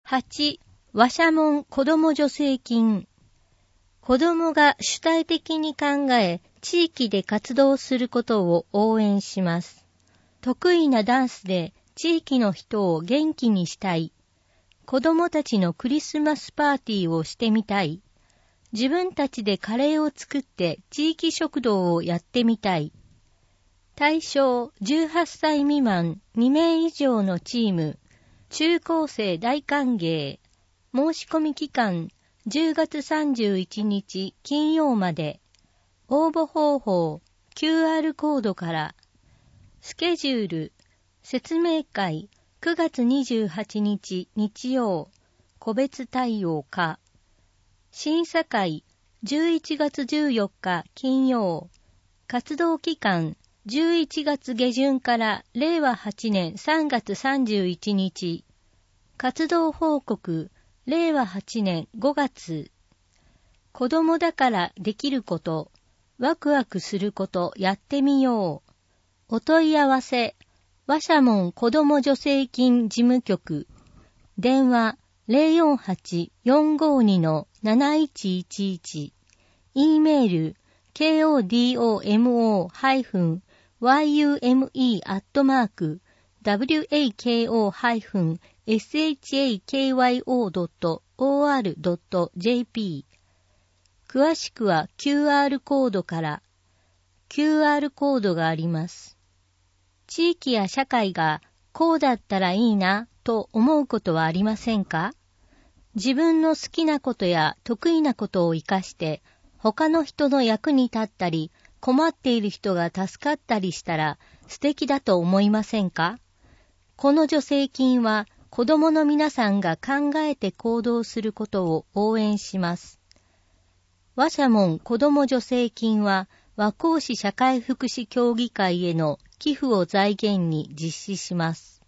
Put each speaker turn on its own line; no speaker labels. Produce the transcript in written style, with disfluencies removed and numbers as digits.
8、話者門子ども助成金。子どもが主体的に考え、地域で活動することを応援します。得意なダンスで地域の人を元気にしたい。子どもたちのクリスマスパーティーをしてみたい。自分たちでカレーを作って地域食堂をやってみたい。対象18歳未満2名以上のチーム。中高生大歓迎。申し込み期間10月31日金曜まで。応募方法 QR コードから。スケジュール説明会9月28日日曜個別対応か。審査会11月14日金曜。活動期間11月下旬から令和8年3月31日。活動報告令和8年5月。子供だからできること、ワクワクすることやってみよう。お問い合わせ、話者門子ども助成金事務局。電話 048-452-7111。E メール kodomo-wako-shakyo.or.jp。 詳しくは QR コードから。 QR コードがあります。地域や社会がこうだったらいいなと思うことはありませんか？自分の好きなことや得意なことを活かして他の人の役に立ったり困っている人が助かったりしたら素敵だと思いませんか？この助成金は子どもの皆さんが考えて行動することを応援します。話者門子ども助成金は和光市社会福祉協議会への寄付を財源に実施します。